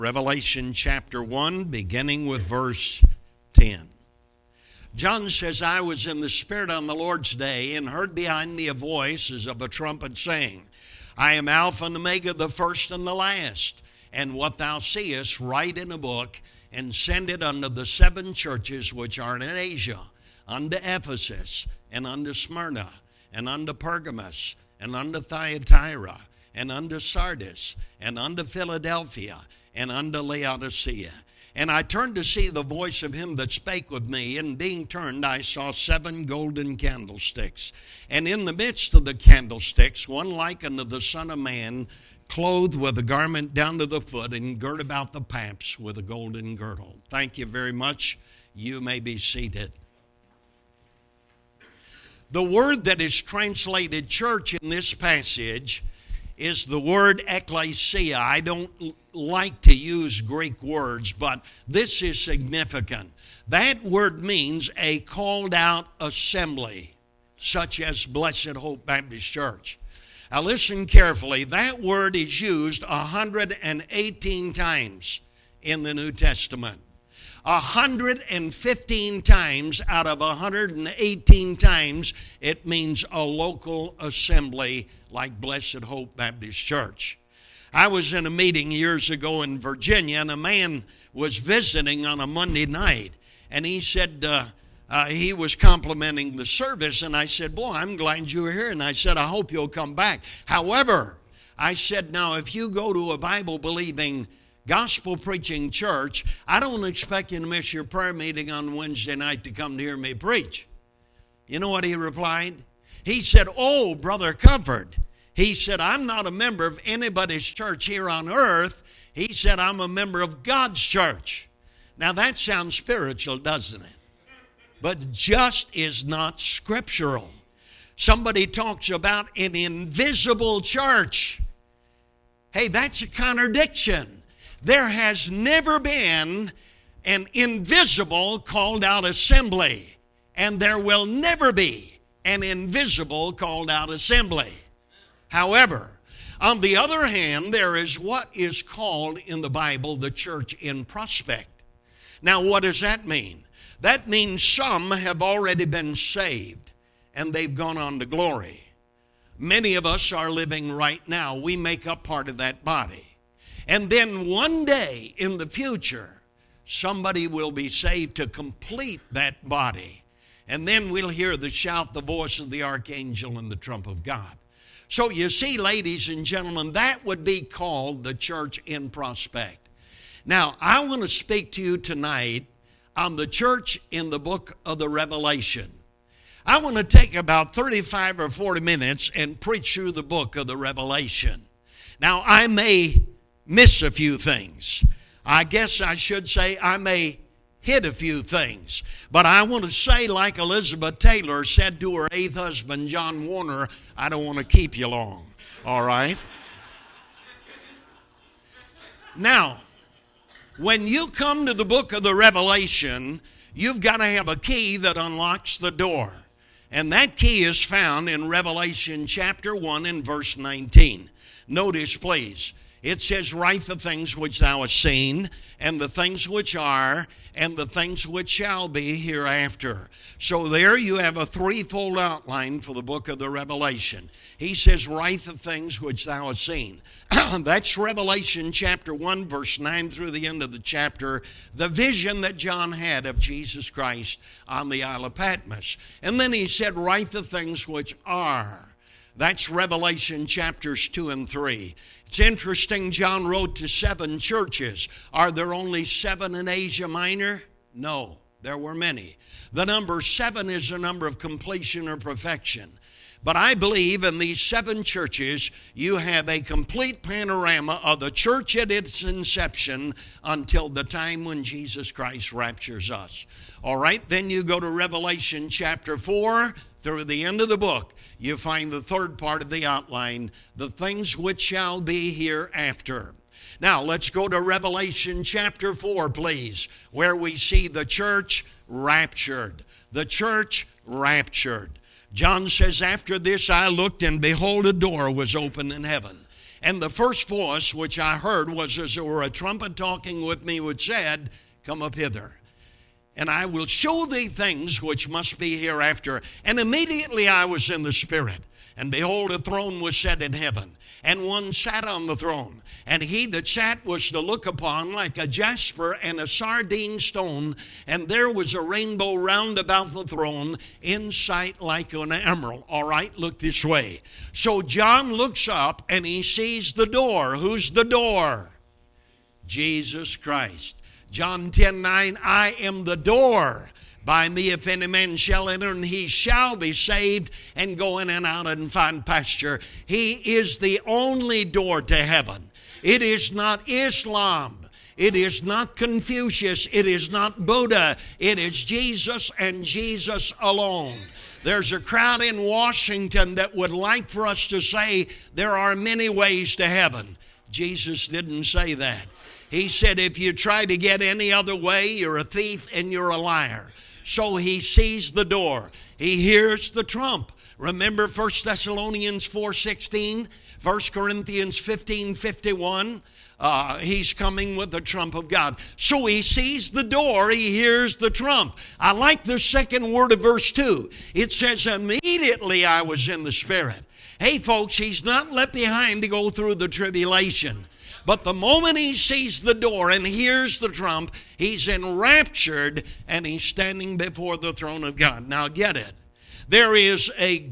Revelation chapter 1, beginning with verse 10. John says, I was in the Spirit on the Lord's day, and heard behind me a voice as of a trumpet saying, I am Alpha and Omega, the first and the last. And what thou seest, write in a book, and send it unto the seven churches which are in Asia, unto Ephesus, and unto Smyrna, and unto Pergamos, and unto Thyatira, and unto Sardis, and unto Philadelphia, and unto Laodicea. And I turned to see the voice of him that spake with me, and being turned I saw 7 golden candlesticks. And in the midst of the candlesticks, one like unto the Son of Man, clothed with a garment down to the foot, and girt about the paps with a golden girdle. Thank you very much. You may be seated. The word that is translated church in this passage is the word ecclesia. I don't like to use Greek words, but this is significant. That word means a called out assembly, such as Blessed Hope Baptist Church. Now listen carefully. That word is used 118 times in the New Testament. 115 times out of 118 times, it means a local assembly like Blessed Hope Baptist Church. I was in a meeting years ago in Virginia, and a man was visiting on a Monday night, and he said he was complimenting the service, and I said, boy, I'm glad you were here, and I said, I hope you'll come back. However, I said, now, if you go to a Bible-believing gospel preaching church, I don't expect you to miss your prayer meeting on Wednesday night to come to hear me preach. You know what he replied? He said, oh, Brother Comfort. He said, I'm not a member of anybody's church here on earth. He said, I'm a member of God's church. Now that sounds spiritual, doesn't it? But just is not scriptural. Somebody talks about an invisible church. Hey, that's a contradiction. There has never been an invisible called out assembly, and there will never be an invisible called out assembly. However, on the other hand, there is what is called in the Bible the church in prospect. Now, what does that mean? That means some have already been saved, and they've gone on to glory. Many of us are living right now. We make up part of that body. And then one day in the future, somebody will be saved to complete that body. And then we'll hear the shout, the voice of the archangel, and the trump of God. So you see, ladies and gentlemen, that would be called the church in prospect. Now, I want to speak to you tonight on the church in the book of the Revelation. I want to take about 35 or 40 minutes and preach through the book of the Revelation. Now, I may miss a few things. I guess I should say I may hit a few things. But I want to say, like Elizabeth Taylor said to her 8th husband, John Warner, I don't want to keep you long. All right? Now, when you come to the book of the Revelation, you've got to have a key that unlocks the door. And that key is found in Revelation chapter 1 and verse 19. Notice, please. It says, write the things which thou hast seen, and the things which are, and the things which shall be hereafter. So there you have a threefold outline for the book of the Revelation. He says, write the things which thou hast seen. That's Revelation chapter 1, verse 9 through the end of the chapter, the vision that John had of Jesus Christ on the Isle of Patmos. And then he said, write the things which are. That's Revelation chapters 2 and 3. It's interesting, John wrote to 7 churches. Are there only 7 in Asia Minor? No, there were many. The number 7 is the number of completion or perfection. But I believe in these 7 churches, you have a complete panorama of the church at its inception until the time when Jesus Christ raptures us. All right, then you go to Revelation chapter 4 through the end of the book. You find the third part of the outline, the things which shall be hereafter. Now, let's go to Revelation chapter 4, please, where we see the church raptured. The church raptured. John says, after this I looked, and behold, a door was opened in heaven. And the first voice which I heard was as it were a trumpet talking with me, which said, Come up hither, and I will show thee things which must be hereafter. And immediately I was in the Spirit, and behold, a throne was set in heaven, and one sat on the throne. And he that sat was to look upon like a jasper and a sardine stone, and there was a rainbow round about the throne, in sight like an emerald. All right, look this way. So John looks up, and he sees the door. Who's the door? Jesus Christ. John 10:9, I am the door. By me, if any man shall enter, and he shall be saved, and go in and out and find pasture. He is the only door to heaven. It is not Islam. It is not Confucius. It is not Buddha. It is Jesus and Jesus alone. There's a crowd in Washington that would like for us to say there are many ways to heaven. Jesus didn't say that. He said, if you try to get any other way, you're a thief and you're a liar. So he sees the door. He hears the trump. Remember 1 Thessalonians 4:16, 1 Corinthians 15:51. He's coming with the trump of God. So he sees the door. He hears the trump. I like the second word of verse 2. It says, immediately I was in the Spirit. Hey, folks, he's not left behind to go through the tribulation. But the moment he sees the door and hears the trump, he's enraptured and he's standing before the throne of God. Now get it. There is a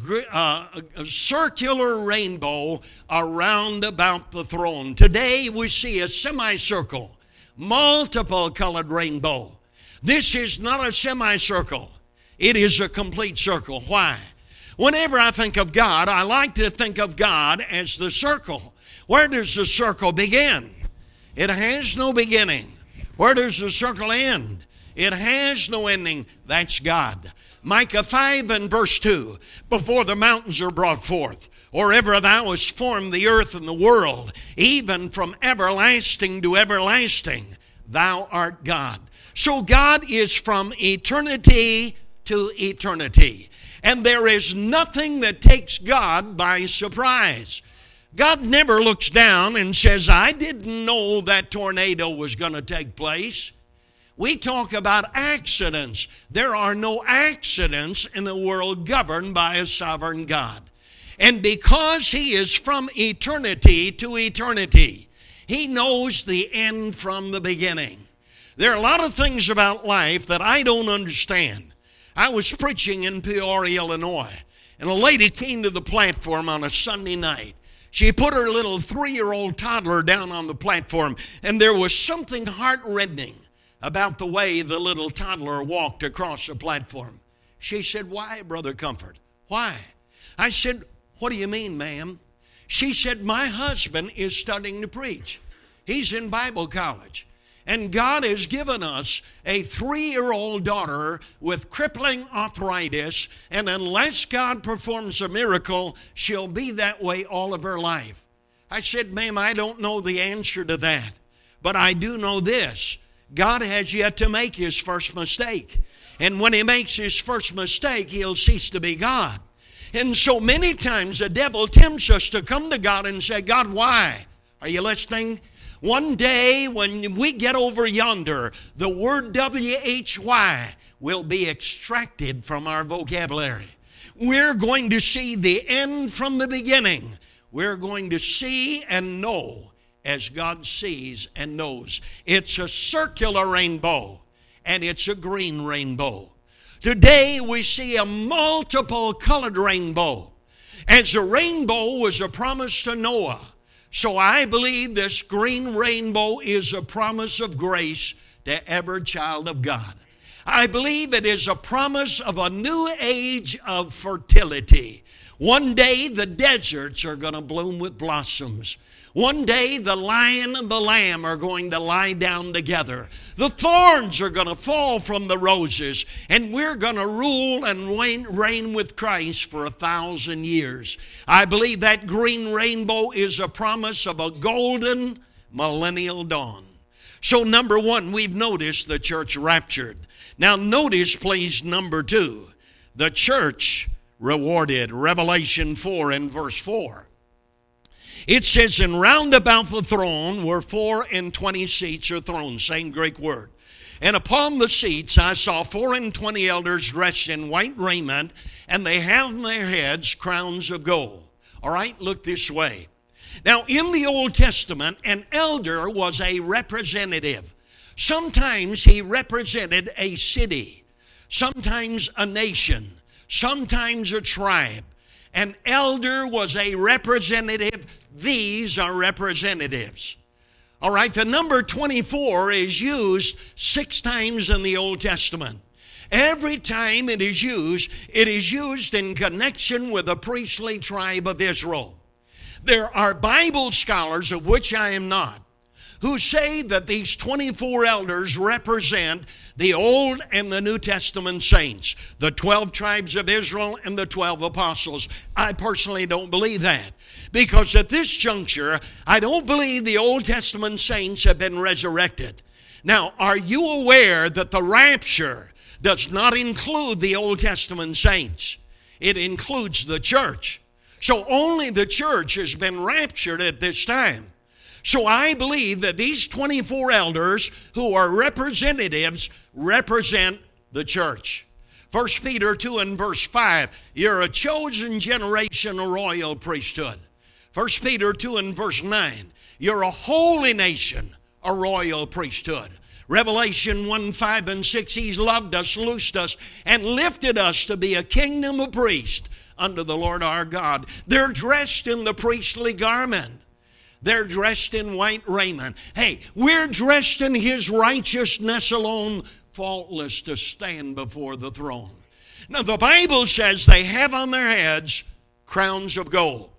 circular rainbow around about the throne. Today we see a semicircle, multiple colored rainbow. This is not a semicircle. It is a complete circle. Why? Whenever I think of God, I like to think of God as the circle. Where does the circle begin? It has no beginning. Where does the circle end? It has no ending. That's God. Micah 5 and verse 2. Before the mountains are brought forth, or ever thou hast formed the earth and the world, even from everlasting to everlasting, thou art God. So God is from eternity to eternity. And there is nothing that takes God by surprise. God never looks down and says, I didn't know that tornado was going to take place. We talk about accidents. There are no accidents in a world governed by a sovereign God. And because he is from eternity to eternity, he knows the end from the beginning. There are a lot of things about life that I don't understand. I was preaching in Peoria, Illinois, and a lady came to the platform on a Sunday night. She put her little 3-year-old toddler down on the platform, and there was something heart-rending about the way the little toddler walked across the platform. She said, why, Brother Comfort? Why? I said, what do you mean, ma'am? She said, my husband is studying to preach. He's in Bible college. And God has given us a 3-year-old daughter with crippling arthritis, and unless God performs a miracle, she'll be that way all of her life. I said, ma'am, I don't know the answer to that, but I do know this. God has yet to make his first mistake. And when he makes his first mistake, he'll cease to be God. And so many times the devil tempts us to come to God and say, God, why? Are you listening? One day when we get over yonder, the word W-H-Y will be extracted from our vocabulary. We're going to see the end from the beginning. We're going to see and know as God sees and knows. It's a circular rainbow, and it's a green rainbow. Today we see a multiple colored rainbow. As a rainbow was a promise to Noah, so I believe this green rainbow is a promise of grace to every child of God. I believe it is a promise of a new age of fertility. One day the deserts are going to bloom with blossoms. One day the lion and the lamb are going to lie down together. The thorns are going to fall from the roses, and we're going to rule and reign with Christ for 1,000 years. I believe that green rainbow is a promise of a golden millennial dawn. So number one, we've noticed the church raptured. Now notice, please, number two, the church rewarded. Revelation 4 and verse 4. It says, and round about the throne were 24 seats or thrones, same Greek word. And upon the seats I saw 24 elders dressed in white raiment, and they have on their heads crowns of gold. All right, look this way. Now, in the Old Testament, an elder was a representative. Sometimes he represented a city, sometimes a nation, sometimes a tribe. An elder was a representative. These are representatives. All right, the number 24 is used 6 times in the Old Testament. Every time it is used in connection with the priestly tribe of Israel. There are Bible scholars, of which I am not, who say that these 24 elders represent the Old and the New Testament saints, the 12 tribes of Israel and the 12 apostles. I personally don't believe that, because at this juncture, I don't believe the Old Testament saints have been resurrected. Now, are you aware that the rapture does not include the Old Testament saints? It includes the church. So only the church has been raptured at this time. So I believe that these 24 elders who are representatives represent the church. 1 Peter 2 and verse 5, you're a chosen generation, a royal priesthood. 1 Peter 2 and verse 9, you're a holy nation, a royal priesthood. Revelation 1, 5 and 6, he's loved us, loosed us, and lifted us to be a kingdom of priests unto the Lord our God. They're dressed in the priestly garment. They're dressed in white raiment. Hey, we're dressed in his righteousness alone, faultless to stand before the throne. Now, the Bible says they have on their heads crowns of gold.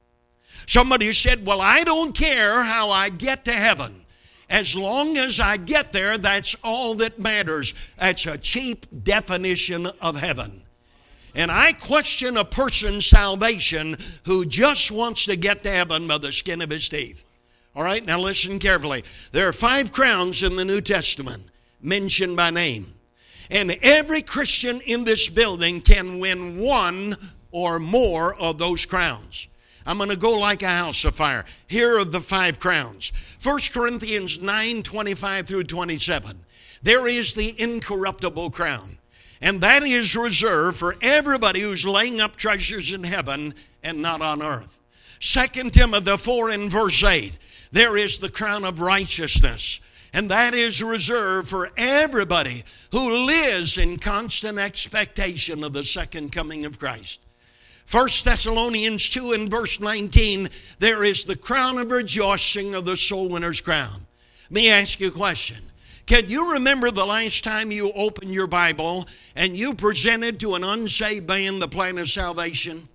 Somebody said, well, I don't care how I get to heaven. As long as I get there, that's all that matters. That's a cheap definition of heaven. And I question a person's salvation who just wants to get to heaven by the skin of his teeth. All right, now listen carefully. There are 5 crowns in the New Testament mentioned by name. And every Christian in this building can win one or more of those crowns. I'm going to go like a house of fire. Here are the 5 crowns. 1 Corinthians 9, 25 through 27. There is the incorruptible crown. And that is reserved for everybody who's laying up treasures in heaven and not on earth. 2 Timothy 4 and verse 8. There is the crown of righteousness. And that is reserved for everybody who lives in constant expectation of the second coming of Christ. 1 Thessalonians 2 and verse 19. There is the crown of rejoicing of the soul winner's crown. Let me ask you a question. Can you remember the last time you opened your Bible and you presented to an unsaved man the plan of salvation?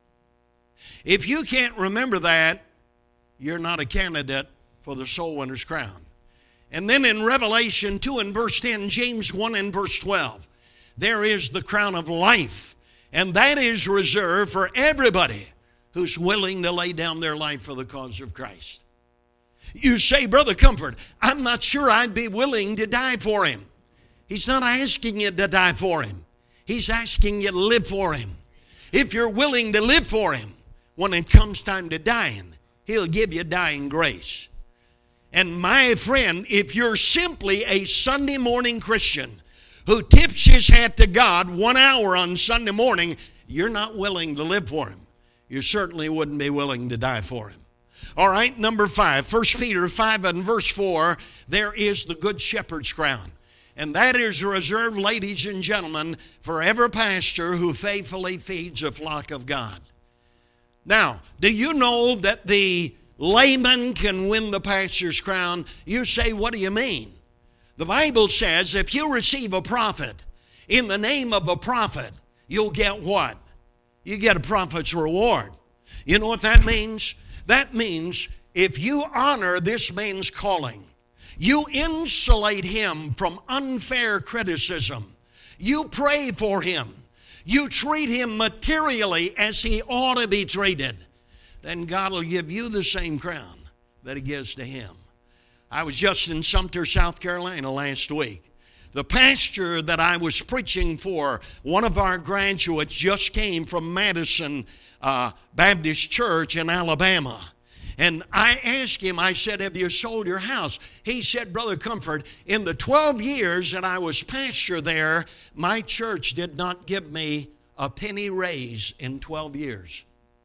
If you can't remember that, you're not a candidate for the soul winner's crown. And then in Revelation 2 and verse 10, James 1 and verse 12, there is the crown of life. And that is reserved for everybody who's willing to lay down their life for the cause of Christ. You say, Brother Comfort, I'm not sure I'd be willing to die for him. He's not asking you to die for him. He's asking you to live for him. If you're willing to live for him, when it comes time to dying, he'll give you dying grace. And my friend, if you're simply a Sunday morning Christian who tips his hat to God 1 hour on Sunday morning, you're not willing to live for him. You certainly wouldn't be willing to die for him. All right, number 5, 1 Peter 5 and verse 4, there is the good shepherd's crown. And that is reserved, ladies and gentlemen, for every pastor who faithfully feeds a flock of God. Now, do you know that the layman can win the pastor's crown? You say, what do you mean? The Bible says if you receive a prophet in the name of a prophet, you'll get what? You get a prophet's reward. You know what that means? That means if you honor this man's calling, you insulate him from unfair criticism, you pray for him, you treat him materially as he ought to be treated, then God will give you the same crown that he gives to him. I was just in Sumter, South Carolina last week. The pastor that I was preaching for, one of our graduates just came from Madison Baptist Church in Alabama. And I asked him, I said, have you sold your house? He said, Brother Comfort, in the 12 years that I was pastor there, my church did not give me a penny raise in 12 years.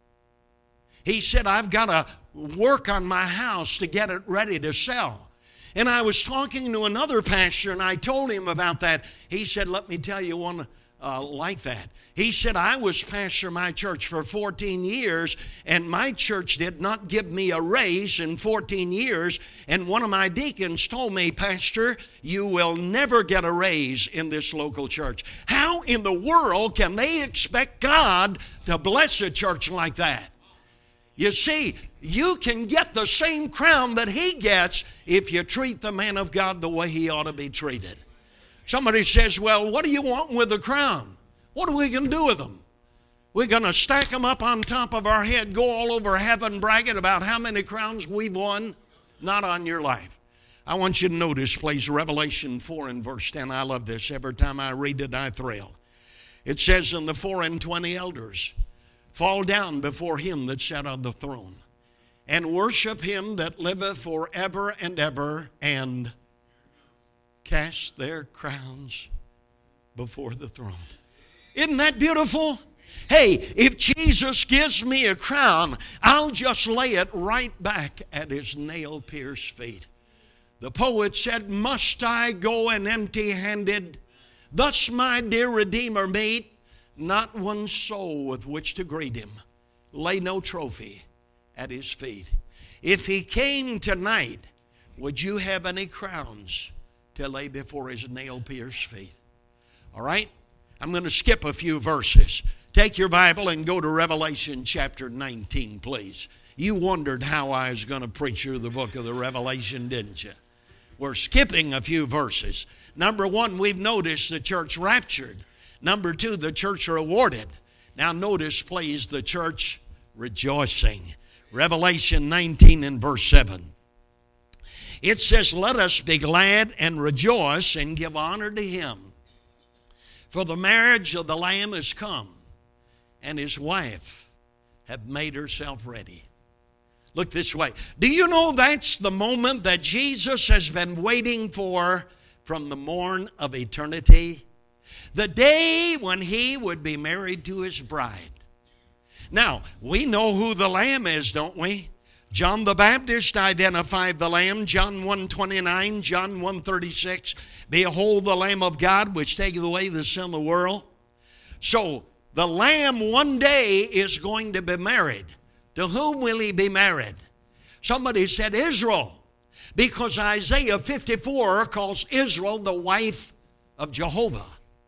He said, I've got to work on my house to get it ready to sell. And I was talking to another pastor, and I told him about that. He said, let me tell you one like that. He said, I was pastor of my church for 14 years, and my church did not give me a raise in 14 years. And one of my deacons told me, Pastor, you will never get a raise in this local church. How in the world can they expect God to bless a church like that? You see, you can get the same crown that he gets if you treat the man of God the way he ought to be treated. Somebody says, well, what do you want with the crown? What are we going to do with them? We're going to stack them up on top of our head, go all over heaven bragging about how many crowns we've won? Not on your life. I want you to notice, please, Revelation 4 and verse 10. I love this. Every time I read it, I thrill. It says, and the 24 elders fall down before him that sat on the throne, and worship him that liveth forever and ever, and cast their crowns before the throne. Isn't that beautiful? Hey, if Jesus gives me a crown, I'll just lay it right back at his nail-pierced feet. The poet said, must I go an empty-handed? Thus my dear Redeemer meet, not one soul with which to greet him. Lay no trophy at his feet. If he came tonight, would you have any crowns to lay before his nail-pierced feet? All right? I'm going to skip a few verses. Take your Bible and go to Revelation chapter 19, please. You wondered how I was going to preach through the book of the Revelation, didn't you? We're skipping a few verses. Number one, we've noticed the church raptured. Number two, the church rewarded. Now notice, please, the church rejoicing. Revelation 19 and verse 7. It says, let us be glad and rejoice and give honor to him. For the marriage of the Lamb is come, and his wife hath made herself ready. Look this way. Do you know that's the moment that Jesus has been waiting for from the morn of eternity? The day when he would be married to his bride. Now, we know who the Lamb is, don't we? John the Baptist identified the Lamb, John 1:29, John 1:36. Behold the Lamb of God, which taketh away the sin of the world. So, the Lamb one day is going to be married. To whom will he be married? Somebody said Israel, because Isaiah 54 calls Israel the wife of Jehovah.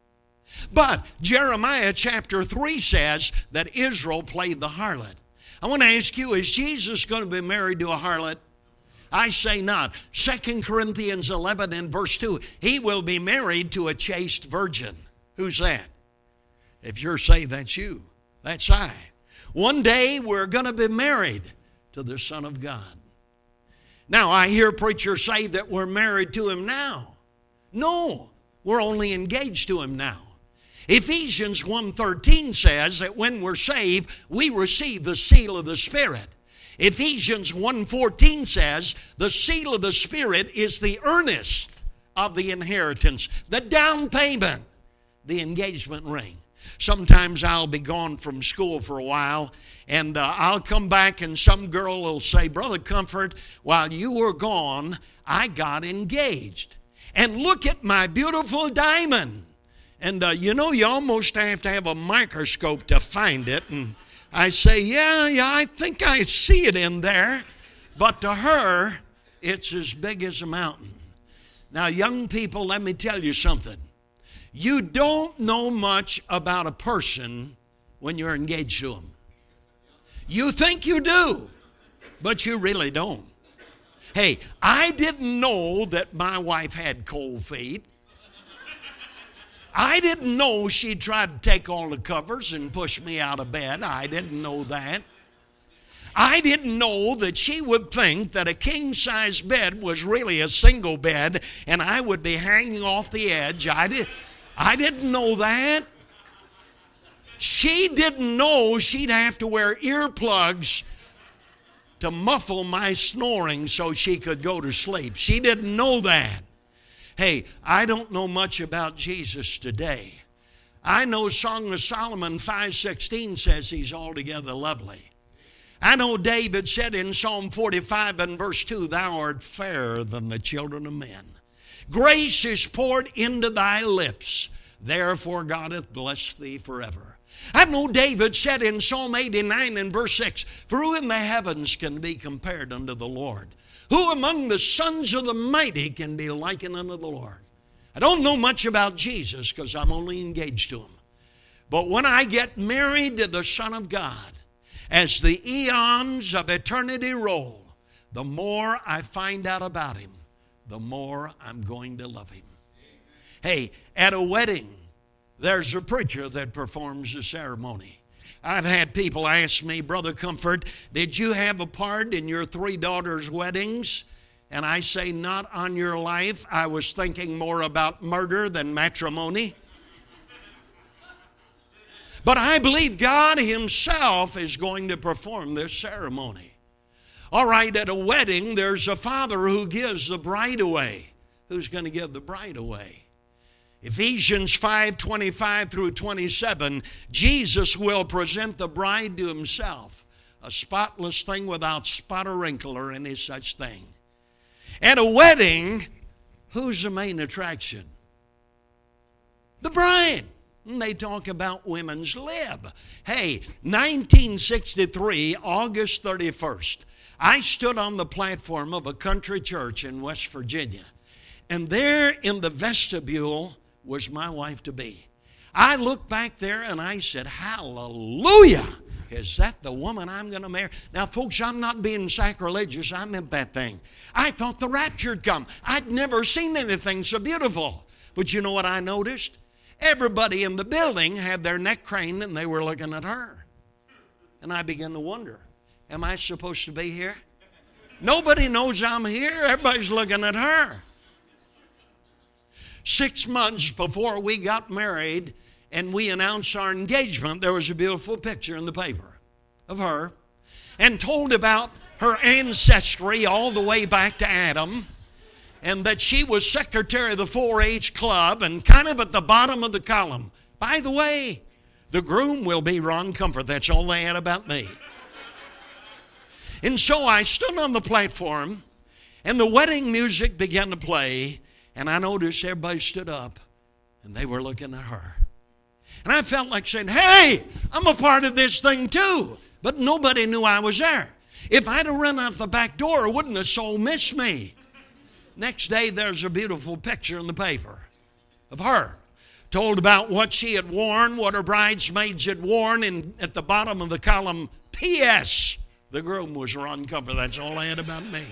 But Jeremiah chapter 3 says that Israel played the harlot. I want to ask you, is Jesus going to be married to a harlot? I say not. 2 Corinthians 11 and verse 2, he will be married to a chaste virgin. Who's that? If you're saved, that's you. That's I. One day we're going to be married to the Son of God. Now, I hear preachers say that we're married to him now. No, we're only engaged to him now. Ephesians 1:13 says that when we're saved, we receive the seal of the Spirit. Ephesians 1:14 says the seal of the Spirit is the earnest of the inheritance, the down payment, the engagement ring. Sometimes I'll be gone from school for a while, and I'll come back and some girl will say, Brother Comfort, while you were gone, I got engaged. And look at my beautiful diamond. And you know, you almost have to have a microscope to find it. And I say, yeah, I think I see it in there. But to her, it's as big as a mountain. Now, young people, let me tell you something. You don't know much about a person when you're engaged to them. You think you do, but you really don't. Hey, I didn't know that my wife had cold feet. I didn't know she'd try to take all the covers and push me out of bed. I didn't know that. I didn't know that she would think that a king-size bed was really a single bed and I would be hanging off the edge. I didn't know that. She didn't know she'd have to wear earplugs to muffle my snoring so she could go to sleep. She didn't know that. Hey, I don't know much about Jesus today. I know Song of Solomon 5:16 says he's altogether lovely. I know David said in Psalm 45 and verse 2, thou art fairer than the children of men. Grace is poured into thy lips. Therefore God hath blessed thee forever. I know David said in Psalm 89 and verse 6, for who in the heavens can be compared unto the Lord? Who among the sons of the mighty can be likened unto the Lord? I don't know much about Jesus because I'm only engaged to him. But when I get married to the Son of God, as the eons of eternity roll, the more I find out about him, the more I'm going to love him. Hey, at a wedding, there's a preacher that performs the ceremony. I've had people ask me, Brother Comfort, did you have a part in your 3 daughters' weddings? And I say, not on your life. I was thinking more about murder than matrimony. But I believe God himself is going to perform this ceremony. All right, at a wedding, there's a father who gives the bride away. Who's going to give the bride away? Ephesians 5:25 through 27, Jesus will present the bride to himself, a spotless thing without spot or wrinkle or any such thing. At a wedding, who's the main attraction? The bride. And they talk about women's lib. Hey, 1963, August 31st, I stood on the platform of a country church in West Virginia. And there in the vestibule was my wife-to-be. I looked back there and I said, hallelujah! Is that the woman I'm going to marry? Now, folks, I'm not being sacrilegious. I meant that thing. I thought the rapture had come. I'd never seen anything so beautiful. But you know what I noticed? Everybody in the building had their neck craned and they were looking at her. And I began to wonder, am I supposed to be here? Nobody knows I'm here. Everybody's looking at her. 6 months before we got married and we announced our engagement, there was a beautiful picture in the paper of her and told about her ancestry all the way back to Adam, and that she was secretary of the 4-H club and kind of at the bottom of the column. By the way, the groom will be Ron Comfort. That's all they had about me. And so I stood on the platform and the wedding music began to play, and I noticed everybody stood up and they were looking at her. And I felt like saying, hey, I'm a part of this thing too. But nobody knew I was there. If I'd have run out the back door, wouldn't a soul miss me? Next day, there's a beautiful picture in the paper of her. Told about what she had worn, what her bridesmaids had worn, and at the bottom of the column, P.S. The groom was Ron Comfort. That's all I had about me.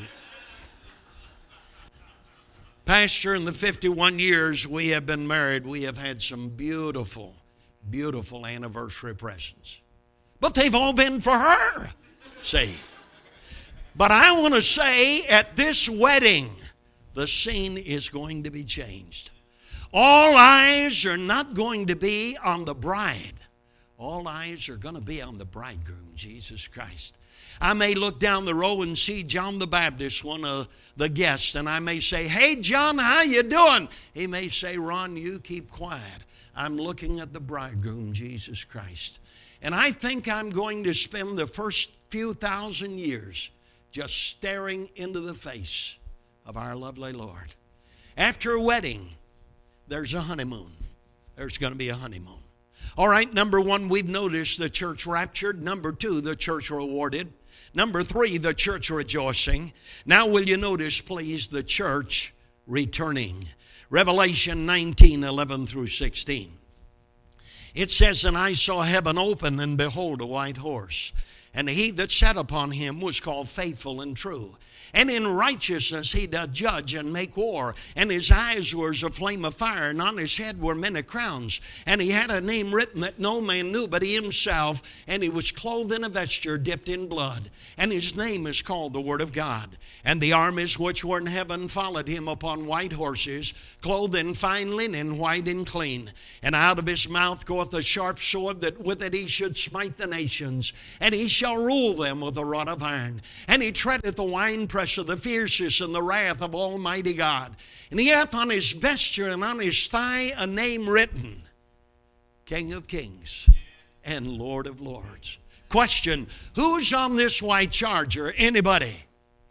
Pastor, in the 51 years we have been married, we have had some beautiful, beautiful anniversary presents. But they've all been for her, see. But I want to say at this wedding, the scene is going to be changed. All eyes are not going to be on the bride. All eyes are going to be on the bridegroom, Jesus Christ. I may look down the row and see John the Baptist, one of the guests, and I may say, hey, John, how you doing? He may say, Ron, you keep quiet. I'm looking at the bridegroom, Jesus Christ. And I think I'm going to spend the first few thousand years just staring into the face of our lovely Lord. After a wedding, there's a honeymoon. There's going to be a honeymoon. All right, number 1, we've noticed the church raptured. Number 2, the church rewarded. Number 3, the church rejoicing. Now will you notice, please, the church returning. Revelation 19:11 through 16. It says, and I saw heaven open, and behold, a white horse. And he that sat upon him was called Faithful and True. And in righteousness he doth judge and make war. And his eyes were as a flame of fire, and on his head were many crowns. And he had a name written that no man knew but he himself. And he was clothed in a vesture dipped in blood. And his name is called the Word of God. And the armies which were in heaven followed him upon white horses, clothed in fine linen, white and clean. And out of his mouth goeth a sharp sword, that with it he should smite the nations. And he shall rule them with a rod of iron. And he treadeth the winepress of the fiercest and the wrath of Almighty God. And he hath on his vesture and on his thigh a name written, King of Kings and Lord of Lords. Question, who's on this white charger? Anybody?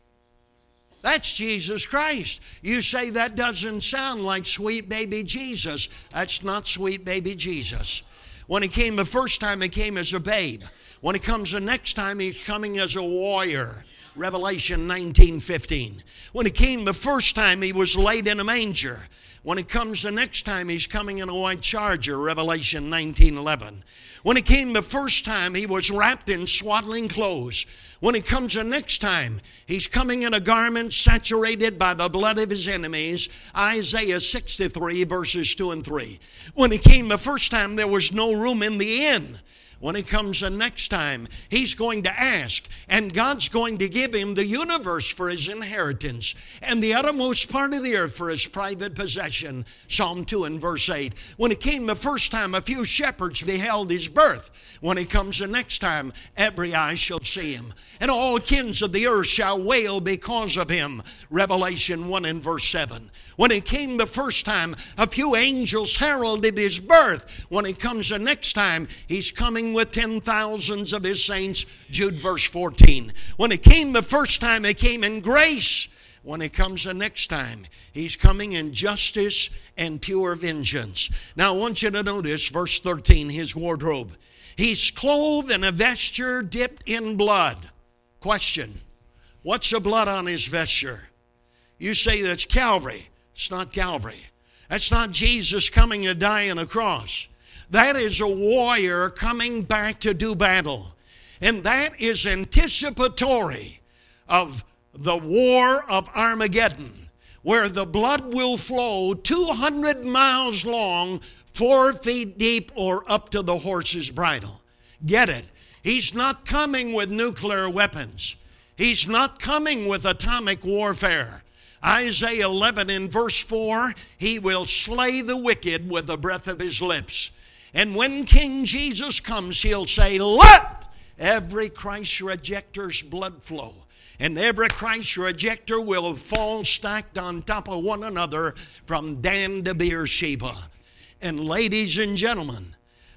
That's Jesus Christ. You say that doesn't sound like sweet baby Jesus. That's not sweet baby Jesus. When he came the first time, he came as a babe. When he comes the next time, he's coming as a warrior. Revelation 19:15. When he came the first time, he was laid in a manger. When he comes the next time, he's coming in a white charger. Revelation 19:11. When he came the first time, he was wrapped in swaddling clothes. When he comes the next time, he's coming in a garment saturated by the blood of his enemies. Isaiah 63 verses 2 and 3. When he came the first time, there was no room in the inn. When he comes the next time, he's going to ask, and God's going to give him the universe for his inheritance and the uttermost part of the earth for his private possession. Psalm 2 and verse 8. When he came the first time, a few shepherds beheld his birth. When he comes the next time, every eye shall see him, and all kings of the earth shall wail because of him. Revelation 1 and verse 7. When he came the first time, a few angels heralded his birth. When he comes the next time, he's coming with 10,000s of his saints. Jude verse 14. When he came the first time, he came in grace. When he comes the next time, he's coming in justice and pure vengeance. Now I want you to notice verse 13, his wardrobe. He's clothed in a vesture dipped in blood. Question, what's the blood on his vesture? You say that's Calvary. It's not Calvary. That's not Jesus coming to die on a cross. That is a warrior coming back to do battle. And that is anticipatory of the war of Armageddon, where the blood will flow 200 miles long, 4 feet deep, or up to the horse's bridle. Get it? He's not coming with nuclear weapons. He's not coming with atomic warfare. Isaiah 11 in verse 4, he will slay the wicked with the breath of his lips. And when King Jesus comes, he'll say, let every Christ rejecter's blood flow. And every Christ rejecter will fall stacked on top of one another from Dan to Beersheba. And ladies and gentlemen,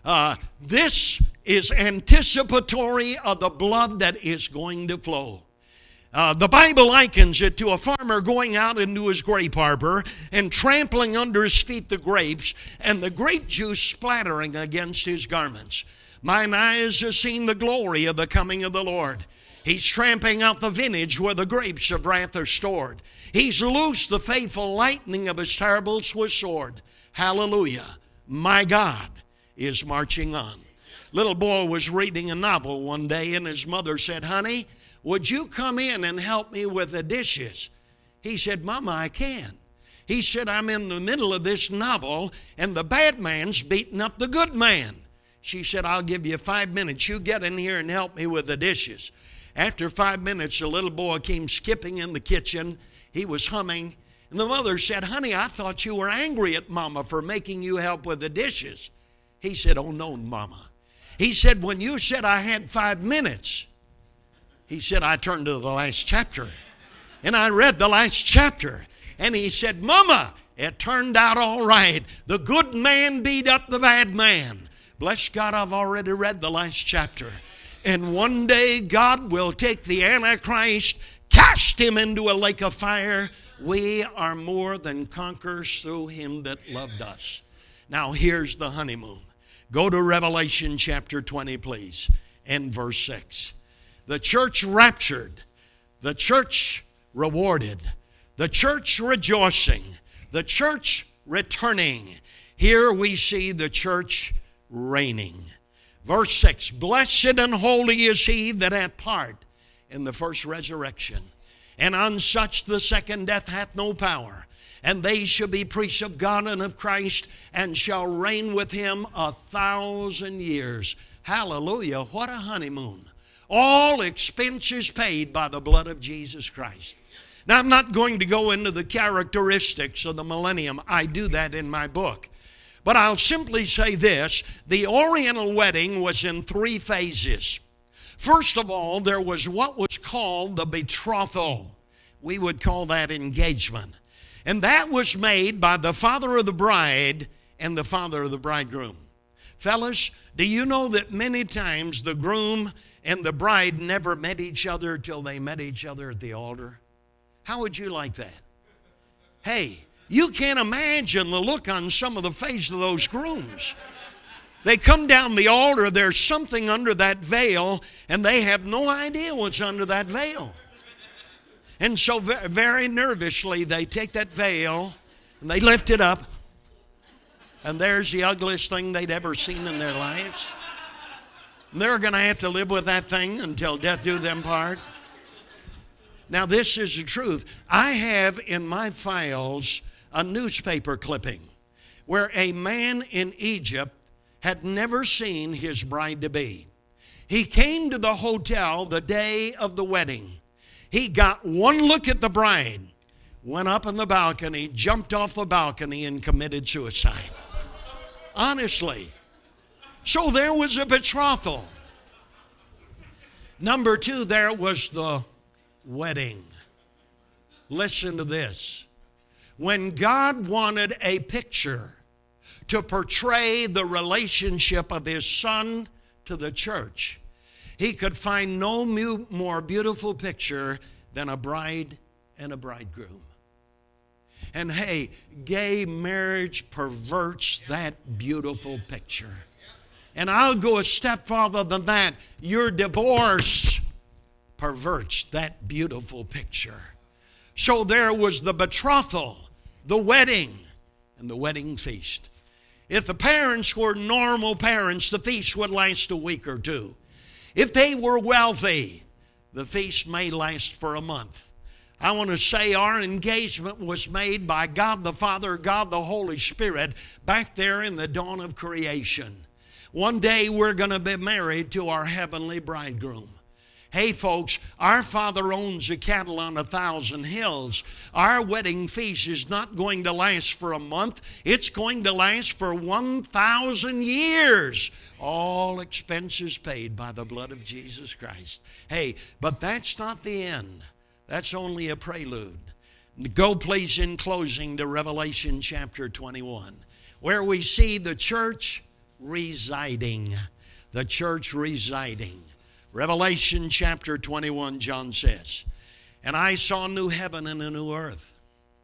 this is anticipatory of the blood that is going to flow. The Bible likens it to a farmer going out into his grape arbor and trampling under his feet the grapes and the grape juice splattering against his garments. Mine eyes have seen the glory of the coming of the Lord. He's tramping out the vintage where the grapes of wrath are stored. He's loosed the faithful lightning of his terrible Swiss sword. Hallelujah. My God is marching on. Little boy was reading a novel one day and his mother said, honey, would you come in and help me with the dishes? He said, Mama, I can. He said, I'm in the middle of this novel and the bad man's beating up the good man. She said, I'll give you 5 minutes. You get in here and help me with the dishes. After 5 minutes, the little boy came skipping in the kitchen. He was humming. And the mother said, honey, I thought you were angry at Mama for making you help with the dishes. He said, oh, no, Mama. He said, when you said I had 5 minutes, he said, I turned to the last chapter. And I read the last chapter. And he said, Mama, it turned out all right. The good man beat up the bad man. Bless God, I've already read the last chapter. And one day God will take the Antichrist, cast him into a lake of fire. We are more than conquerors through him that loved us. Now here's the honeymoon. Go to Revelation chapter 20, please, and verse 6. The church raptured, the church rewarded, the church rejoicing, the church returning. Here we see the church reigning. Verse 6, blessed and holy is he that hath part in the first resurrection. And on such the second death hath no power. And they shall be priests of God and of Christ, and shall reign with him 1,000 years. Hallelujah, what a honeymoon. All expenses paid by the blood of Jesus Christ. Now, I'm not going to go into the characteristics of the millennium. I do that in my book. But I'll simply say this. The Oriental wedding was in 3 phases. First of all, there was what was called the betrothal. We would call that engagement. And that was made by the father of the bride and the father of the bridegroom. Fellas, do you know that many times the groom and the bride never met each other till they met each other at the altar? How would you like that? Hey, you can't imagine the look on some of the face of those grooms. They come down the altar, there's something under that veil, and they have no idea what's under that veil. And so very nervously, they take that veil, and they lift it up, and there's the ugliest thing they'd ever seen in their lives. And they're going to have to live with that thing until death do them part. Now, this is the truth. I have in my files a newspaper clipping where a man in Egypt had never seen his bride-to-be. He came to the hotel the day of the wedding. He got one look at the bride, went up on the balcony, jumped off the balcony, and committed suicide. Honestly. So there was a betrothal. Number two, there was the wedding. Listen to this. When God wanted a picture to portray the relationship of his son to the church, he could find no more beautiful picture than a bride and a bridegroom. And hey, gay marriage perverts that beautiful picture. And I'll go a step farther than that. Your divorce perverts that beautiful picture. So there was the betrothal, the wedding, and the wedding feast. If the parents were normal parents, the feast would last a week or two. If they were wealthy, the feast may last for a month. I want to say our engagement was made by God the Father, God the Holy Spirit, back there in the dawn of creation. One day we're going to be married to our heavenly bridegroom. Hey folks, our Father owns the cattle on 1,000 hills. Our wedding feast is not going to last for a month. It's going to last for 1,000 years. All expenses paid by the blood of Jesus Christ. Hey, but that's not the end. That's only a prelude. Go please in closing to Revelation chapter 21, where we see the church residing. The church residing. Revelation chapter 21, John says, "And I saw a new heaven and a new earth.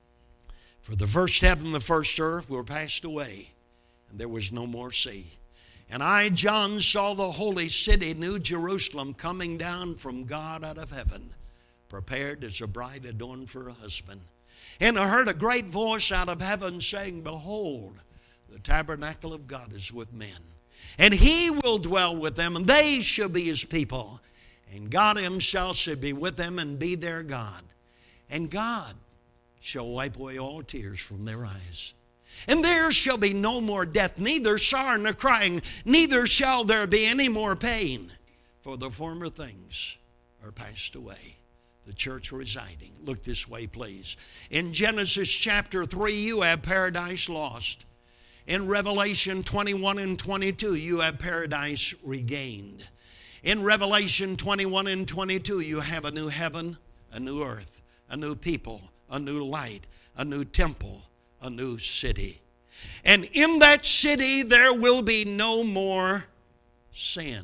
For the first heaven and the first earth were passed away, and there was no more sea. And I, John, saw the holy city, New Jerusalem, coming down from God out of heaven, prepared as a bride adorned for a husband. And I heard a great voice out of heaven saying, Behold, the tabernacle of God is with men. And he will dwell with them, and they shall be his people. And God himself shall be with them and be their God. And God shall wipe away all tears from their eyes. And there shall be no more death, neither sorrow nor crying, neither shall there be any more pain. For the former things are passed away." The church residing. Look this way, please. In Genesis chapter 3, you have paradise lost. In Revelation 21 and 22, you have paradise regained. In Revelation 21 and 22, you have a new heaven, a new earth, a new people, a new light, a new temple, a new city. And in that city, there will be no more sin.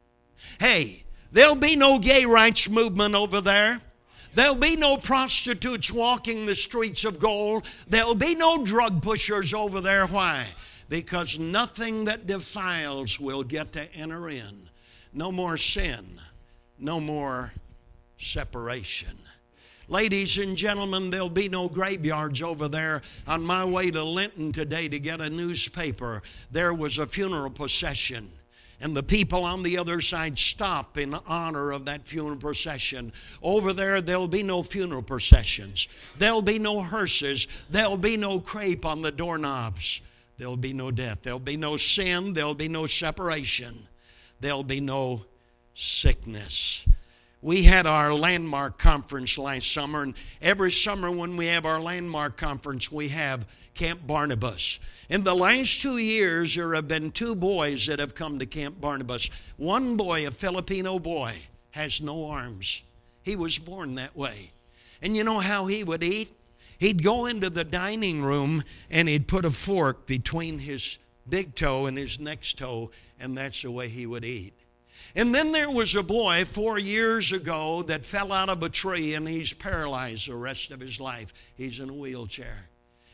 Hey, there'll be no gay rights movement over there. There'll be no prostitutes walking the streets of gold. There'll be no drug pushers over there. Why? Because nothing that defiles will get to enter in. No more sin. No more separation. Ladies and gentlemen, there'll be no graveyards over there. On my way to Linton today to get a newspaper, there was a funeral procession. And the people on the other side stop in honor of that funeral procession. Over there, there'll be no funeral processions. There'll be no hearses. There'll be no crepe on the doorknobs. There'll be no death. There'll be no sin. There'll be no separation. There'll be no sickness. We had our landmark conference last summer, and every summer when we have our landmark conference, we have Camp Barnabas. In the last 2 years, there have been 2 boys that have come to Camp Barnabas. One boy, a Filipino boy, has no arms. He was born that way. And you know how he would eat? He'd go into the dining room and he'd put a fork between his big toe and his next toe, and that's the way he would eat. And then there was a boy 4 years ago that fell out of a tree, and he's paralyzed the rest of his life. He's in a wheelchair.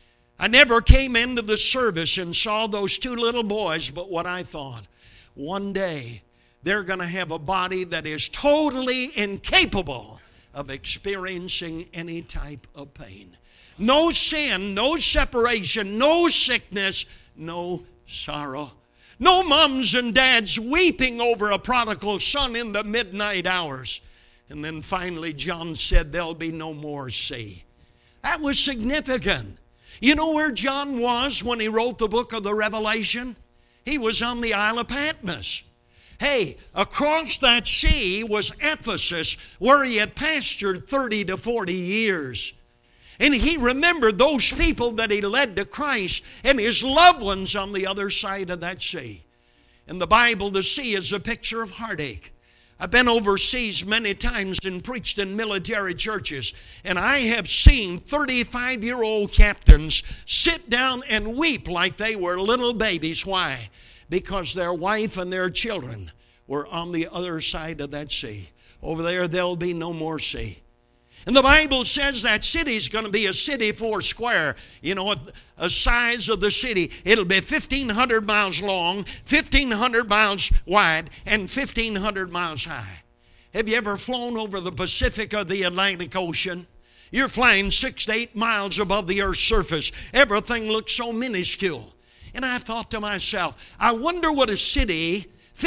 I never came into the service and saw those 2 little boys, but what I thought, one day they're going to have a body that is totally incapable of experiencing any type of pain. No sin, no separation, no sickness, no sorrow. No moms and dads weeping over a prodigal son in the midnight hours. And then finally John said there'll be no more sea. That was significant. You know where John was when he wrote the book of the Revelation? He was on the Isle of Patmos. Hey, across that sea was Ephesus, where he had pastored 30 to 40 years. And he remembered those people that he led to Christ and his loved ones on the other side of that sea. In the Bible, the sea is a picture of heartache. I've been overseas many times and preached in military churches, and I have seen 35-year-old captains sit down and weep like they were little babies. Why? Because their wife and their children were on the other side of that sea. Over there, there'll be no more sea. And the Bible says that city's going to be a city 4 square. You know, a size of the city. It'll be 1,500 miles long, 1,500 miles wide, and 1,500 miles high. Have you ever flown over the Pacific or the Atlantic Ocean? You're flying 6 to 8 miles above the Earth's surface. Everything looks so minuscule. And I thought to myself, I wonder what a city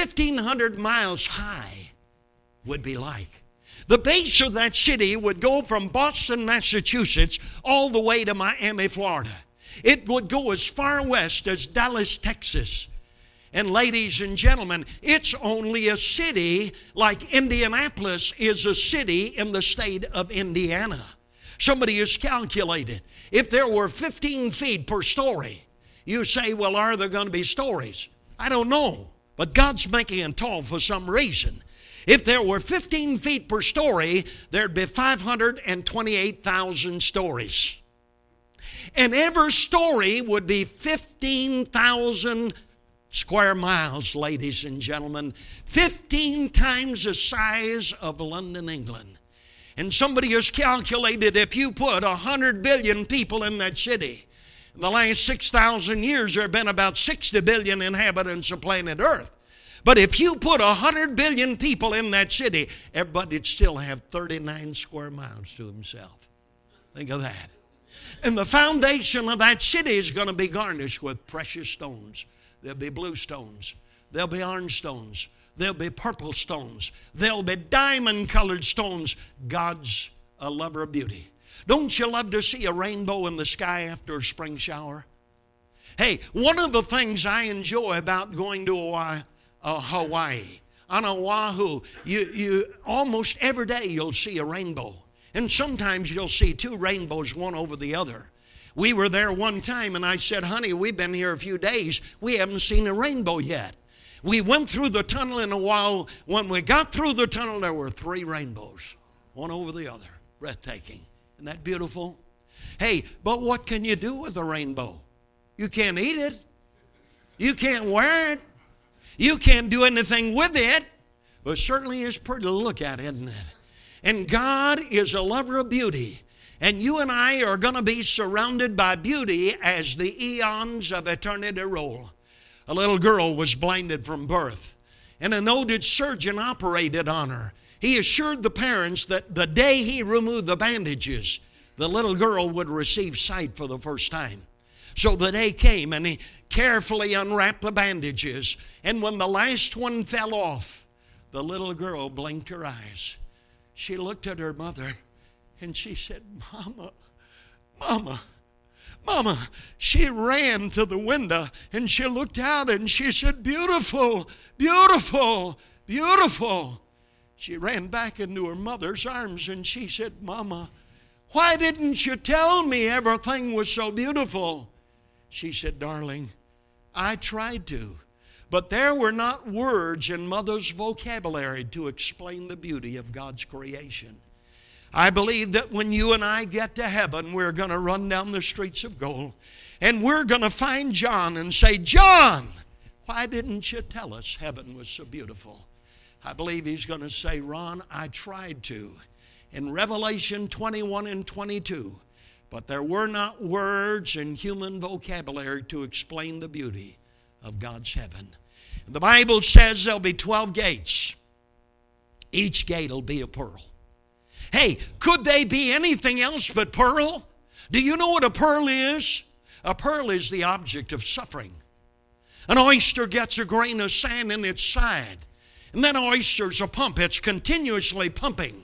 1,500 miles high would be like. The base of that city would go from Boston, Massachusetts, all the way to Miami, Florida. It would go as far west as Dallas, Texas. And ladies and gentlemen, it's only a city like Indianapolis is a city in the state of Indiana. Somebody has calculated, if there were 15 feet per story, you say, well, are there going to be stories? I don't know, but God's making it tall for some reason. If there were 15 feet per story, there'd be 528,000 stories. And every story would be 15,000 square miles, ladies and gentlemen. 15 times the size of London, England. And somebody has calculated if you put 100 billion people in that city, in the last 6,000 years there have been about 60 billion inhabitants of planet Earth. But if you put 100 billion people in that city, everybody'd still have 39 square miles to himself. Think of that. And the foundation of that city is going to be garnished with precious stones. There'll be blue stones. There'll be orange stones. There'll be purple stones. There'll be diamond-colored stones. God's a lover of beauty. Don't you love to see a rainbow in the sky after a spring shower? Hey, one of the things I enjoy about going to Hawaii, on Oahu, you almost every day you'll see a rainbow. And sometimes you'll see 2 rainbows, one over the other. We were there one time and I said, honey, we've been here a few days. We haven't seen a rainbow yet. We went through the tunnel in a while. When we got through the tunnel, there were 3 rainbows, one over the other. Breathtaking. Isn't that beautiful? Hey, but what can you do with a rainbow? You can't eat it. You can't wear it. You can't do anything with it. But certainly it's pretty to look at, isn't it? And God is a lover of beauty. And you and I are going to be surrounded by beauty as the eons of eternity roll. A little girl was blinded from birth, and a noted surgeon operated on her. He assured the parents that the day he removed the bandages, the little girl would receive sight for the first time. So the day came, and he carefully unwrapped the bandages, and when the last one fell off, the little girl blinked her eyes. She looked at her mother, and she said, Mama, Mama, Mama. She ran to the window, and she looked out, and she said, beautiful, beautiful, beautiful. She ran back into her mother's arms, and she said, Mama, why didn't you tell me everything was so beautiful? She said, darling, I tried to, but there were not words in Mother's vocabulary to explain the beauty of God's creation. I believe that when you and I get to heaven, we're going to run down the streets of gold, and we're going to find John and say, John, why didn't you tell us heaven was so beautiful? I believe he's going to say, Ron, I tried to. In Revelation 21 and 22, but there were not words in human vocabulary to explain the beauty of God's heaven. The Bible says there'll be 12 gates. Each gate will be a pearl. Hey, could they be anything else but pearl? Do you know what a pearl is? A pearl is the object of suffering. An oyster gets a grain of sand in its side, and that oyster's a pump. It's continuously pumping.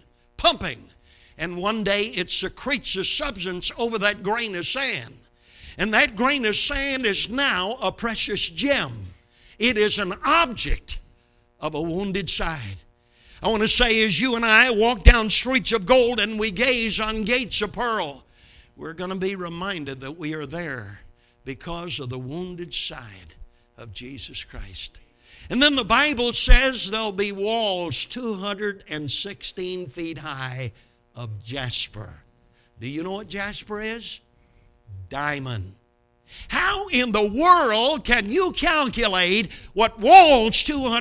And one day it secretes a substance over that grain of sand. And that grain of sand is now a precious gem. It is an object of a wounded side. I want to say, as you and I walk down streets of gold and we gaze on gates of pearl, we're going to be reminded that we are there because of the wounded side of Jesus Christ. And then the Bible says there'll be walls 216 feet high of jasper. Do you know what jasper is? Diamond. How in the world can you calculate what walls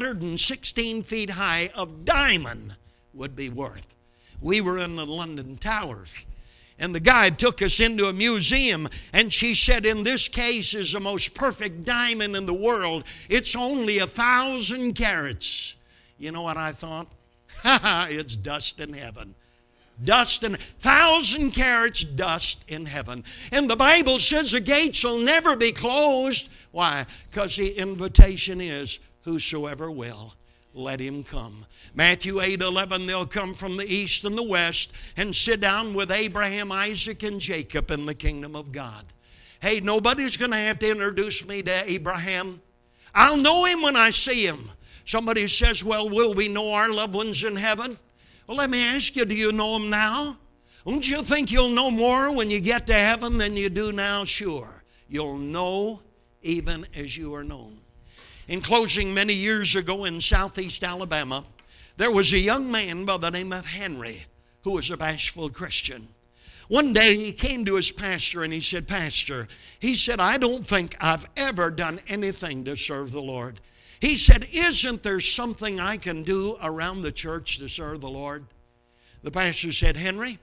216 feet high of diamond would be worth? We were in the London Towers, and the guide took us into a museum, and she said, in this case is the most perfect diamond in the world. It's only 1,000 carats. You know what I thought? It's dust in heaven. Dust and 1,000 carats dust in heaven. And the Bible says the gates will never be closed. Why? Because the invitation is, whosoever will, let him come. Matthew 8:11, they'll come from the east and the west and sit down with Abraham, Isaac, and Jacob in the kingdom of God. Hey, nobody's going to have to introduce me to Abraham. I'll know him when I see him. Somebody says, well, will we know our loved ones in heaven? Well, let me ask you, do you know them now? Don't you think you'll know more when you get to heaven than you do now? Sure. You'll know even as you are known. In closing, many years ago in southeast Alabama, there was a young man by the name of Henry who was a bashful Christian. One day he came to his pastor and he said, Pastor, he said, I don't think I've ever done anything to serve the Lord. He said, isn't there something I can do around the church to serve the Lord? The pastor said, Henry,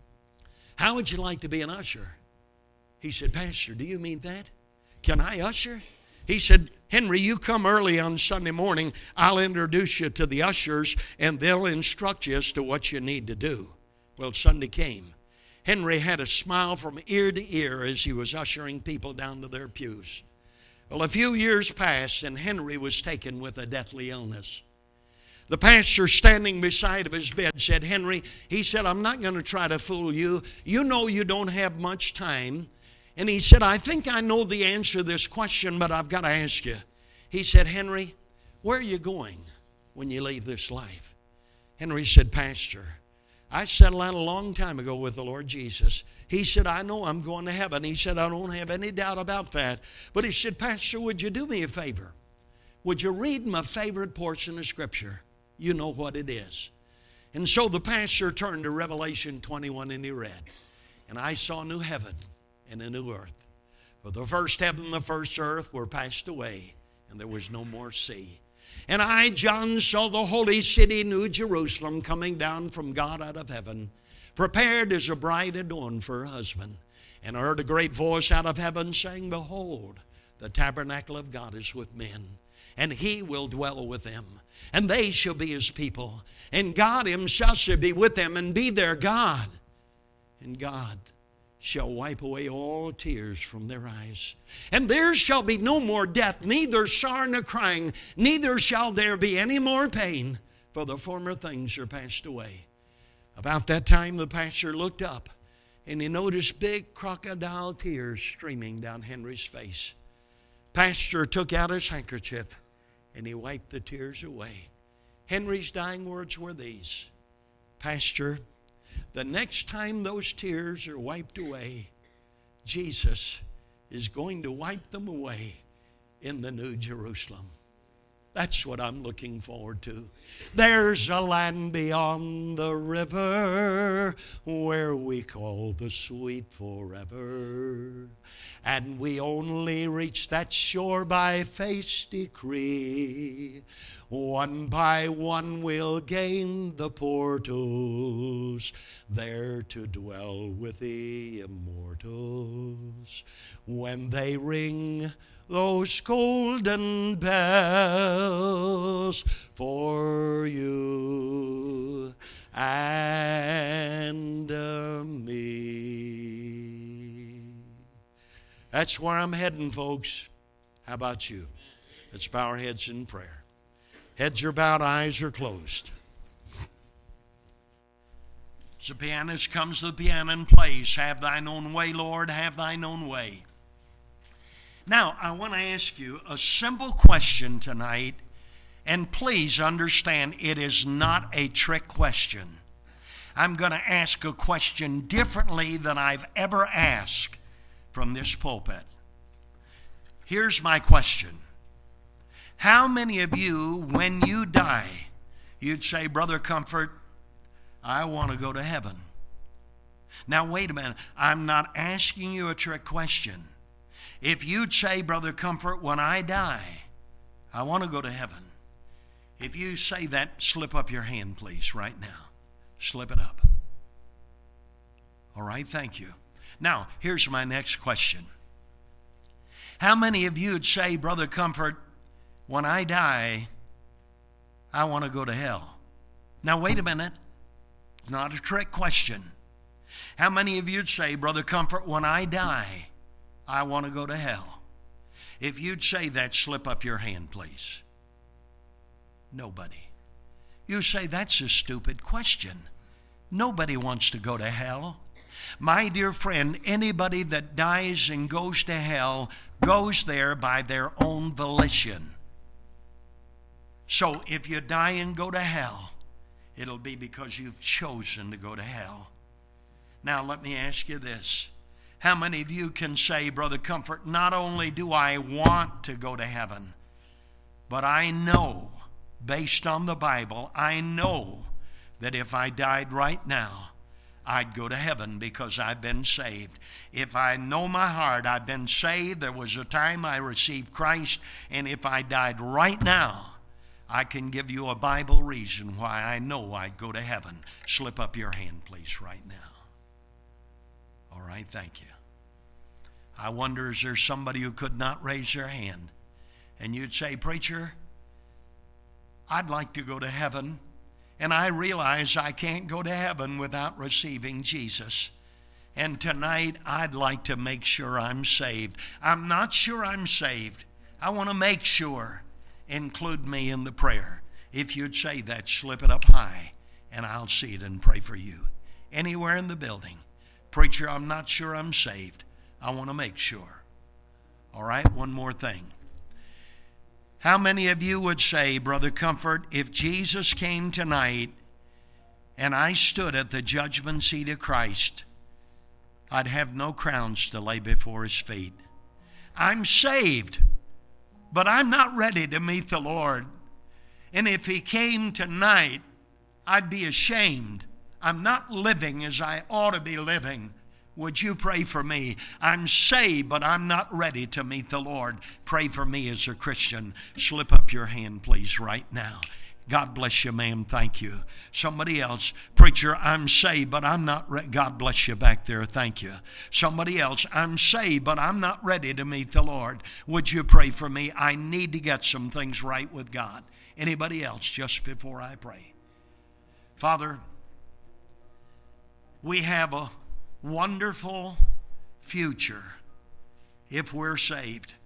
how would you like to be an usher? He said, Pastor, do you mean that? Can I usher? He said, Henry, you come early on Sunday morning. I'll introduce you to the ushers, and they'll instruct you as to what you need to do. Well, Sunday came. Henry had a smile from ear to ear as he was ushering people down to their pews. Well, a few years passed, and Henry was taken with a deathly illness. The pastor standing beside of his bed said, Henry, he said, I'm not going to try to fool you. You know you don't have much time. And he said, I think I know the answer to this question, but I've got to ask you. He said, Henry, where are you going when you leave this life? Henry said, Pastor, I settled out a long time ago with the Lord Jesus. He said, I know I'm going to heaven. He said, I don't have any doubt about that. But he said, Pastor, would you do me a favor? Would you read my favorite portion of Scripture? You know what it is. And so the pastor turned to Revelation 21 and he read, and I saw a new heaven and a new earth. For the first heaven and the first earth were passed away, and there was no more sea. And I, John, saw the holy city, New Jerusalem, coming down from God out of heaven, prepared as a bride adorned for her husband. And I heard a great voice out of heaven saying, Behold, the tabernacle of God is with men, and he will dwell with them, and they shall be his people. And God himself shall be with them and be their God. And God shall wipe away all tears from their eyes. And there shall be no more death, neither sorrow nor crying, neither shall there be any more pain, for the former things are passed away. About that time the pastor looked up, and he noticed big crocodile tears streaming down Henry's face. Pastor took out his handkerchief, and he wiped the tears away. Henry's dying words were these, Pastor, the next time those tears are wiped away, Jesus is going to wipe them away in the New Jerusalem. That's what I'm looking forward to. There's a land beyond the river where we call the sweet forever. And we only reach that shore by faith's decree. One by one we'll gain the portals, there to dwell with the immortals. When they ring those golden bells for you and me. That's where I'm heading, folks. How about you? Let's bow our heads in prayer. Heads are bowed, eyes are closed. As the pianist comes to the piano and plays, have thine own way, Lord, have thine own way. Now, I want to ask you a simple question tonight, and please understand it is not a trick question. I'm going to ask a question differently than I've ever asked from this pulpit. Here's my question. How many of you, when you die, you'd say, Brother Comfort, I want to go to heaven? Now, wait a minute. I'm not asking you a trick question. If you'd say, Brother Comfort, when I die, I want to go to heaven. If you say that, slip up your hand, please, right now. Slip it up. All right, thank you. Now, here's my next question. How many of you would say, Brother Comfort, when I die, I want to go to hell? Now, wait a minute. It's not a trick question. How many of you would say, Brother Comfort, when I die, I want to go to hell? If you'd say that, slip up your hand, please. Nobody. You say, that's a stupid question. Nobody wants to go to hell. My dear friend, anybody that dies and goes to hell goes there by their own volition. So if you die and go to hell, it'll be because you've chosen to go to hell. Now let me ask you this. How many of you can say, Brother Comfort, not only do I want to go to heaven, but I know, based on the Bible, I know that if I died right now, I'd go to heaven because I've been saved. If I know my heart, I've been saved. There was a time I received Christ, and if I died right now, I can give you a Bible reason why I know I'd go to heaven. Slip up your hand, please, right now. All right, thank you. I wonder, is there somebody who could not raise their hand? And you'd say, Preacher, I'd like to go to heaven, and I realize I can't go to heaven without receiving Jesus. And tonight, I'd like to make sure I'm saved. I'm not sure I'm saved. I want to make sure. Include me in the prayer. If you'd say that, slip it up high, and I'll see it and pray for you. Anywhere in the building. Preacher, I'm not sure I'm saved. I want to make sure. All right, one more thing. How many of you would say, Brother Comfort, if Jesus came tonight and I stood at the judgment seat of Christ, I'd have no crowns to lay before his feet? I'm saved, but I'm not ready to meet the Lord. And if he came tonight, I'd be ashamed. I'm not living as I ought to be living. Would you pray for me? I'm saved, but I'm not ready to meet the Lord. Pray for me as a Christian. Slip up your hand, please, right now. God bless you, ma'am. Thank you. Somebody else. Preacher, I'm saved, but I'm not ready. God bless you back there. Thank you. Somebody else. I'm saved, but I'm not ready to meet the Lord. Would you pray for me? I need to get some things right with God. Anybody else just before I pray? Father, we have a wonderful future if we're saved.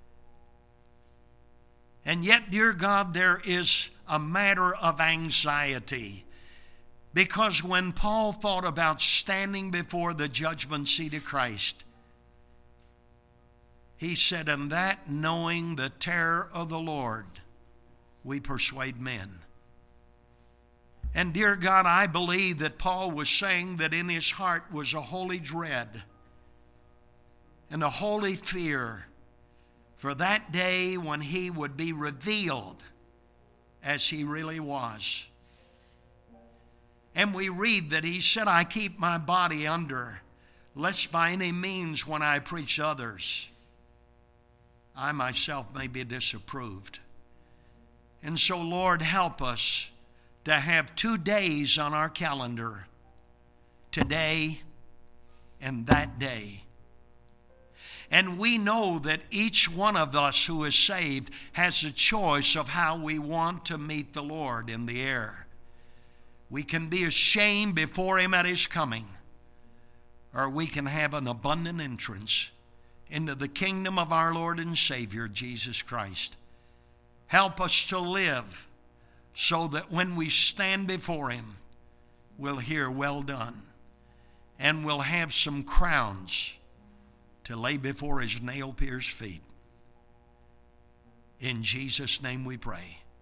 And yet, dear God, there is a matter of anxiety, because when Paul thought about standing before the judgment seat of Christ, he said, "And that knowing the terror of the Lord, we persuade men." And dear God, I believe that Paul was saying that in his heart was a holy dread. and a holy fear for that day when he would be revealed as he really was. And we read that he said, I keep my body under, lest by any means when I preach to others, I myself may be disapproved. And so, Lord, help us to have 2 days on our calendar, today and that day. And we know that each one of us who is saved has a choice of how we want to meet the Lord in the air. We can be ashamed before him at his coming, or we can have an abundant entrance into the kingdom of our Lord and Savior, Jesus Christ. Help us to live so that when we stand before him, we'll hear, well done, and we'll have some crowns to lay before his nail-pierced feet. In Jesus' name we pray.